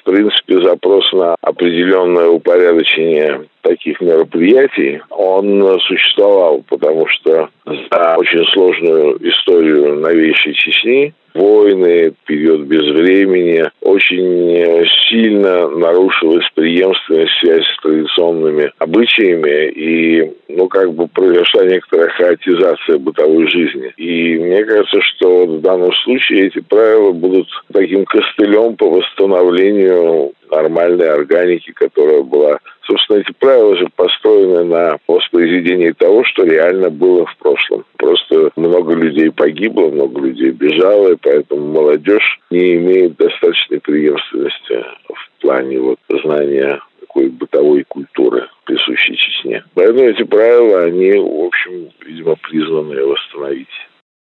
принципе, запрос на определенное упорядочение таких мероприятий, он существовал, потому что за очень сложную историю новейшей Чечни, войны, период безвремени, очень сильно нарушилась преемственность, связь с традиционными обычаями, и, произошла некоторая хаотизация бытовой жизни. И мне кажется, что в данном случае эти правила будут таким костылем по восстановлению нормальной органики, которая была. Собственно, эти правила же построены на воспроизведении того, что реально было в прошлом. Просто много людей погибло, много людей бежало, и поэтому молодежь не имеет достаточной преемственности в плане знания такой бытовой культуры, присущей Чечне. Поэтому эти правила, они, в общем, видимо, призваны восстановить.